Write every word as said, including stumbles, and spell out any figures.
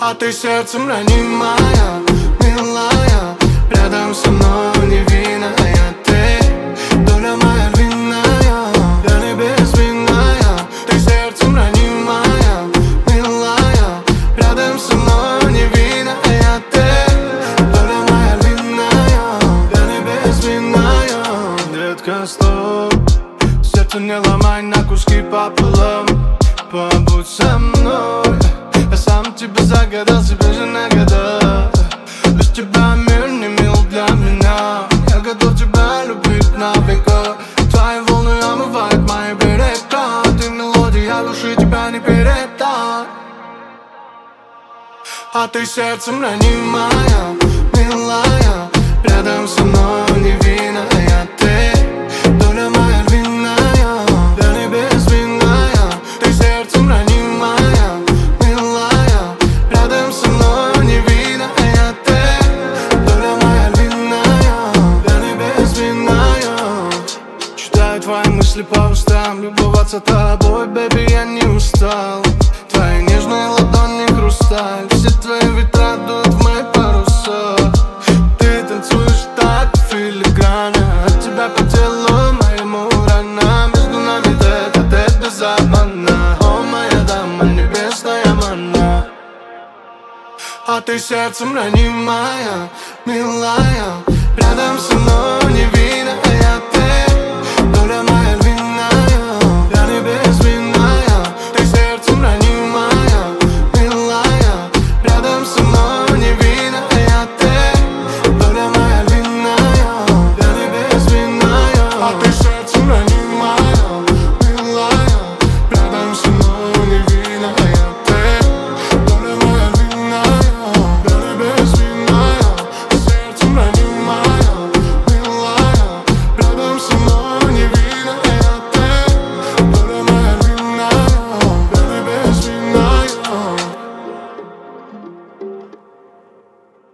А ты сердцем ранимая, милая, рядом со мной невинная ты, доля моя львиная, я не безвинная. Ты сердцем ранимая, милая, рядом со мной невинная ты, доля моя львиная, я не безвинная. Детка, стоп, сердце не ломай на куски пополам, побудь со мной. Я сам тебя загадал, себе же нагадал. Без тебя мир не мил для меня. Я готов тебя любить навека. Твои волны омывают мои берега. Ты мелодия души, тебя не передай. А ты сердцем ранимая, милая, рядом со мной невинная ты, доля моя львиная, я не безвинная. Ты сердцем ранимая, милая, рядом со мной невинная ты, доля моя львиная, я не безвинная. Читаю твои мысли по устам, любоваться тобой, бэби, я не устал. Твои нежные ладони хрусталь, все твои ветра дуют в мои паруса. Ты танцуешь так филигранно, от тебя по телу моему рана. Между нами тет-а-тет без обмана. О, моя дама, небесная манна. А ты сердцем ранимая, милая, рядом со мной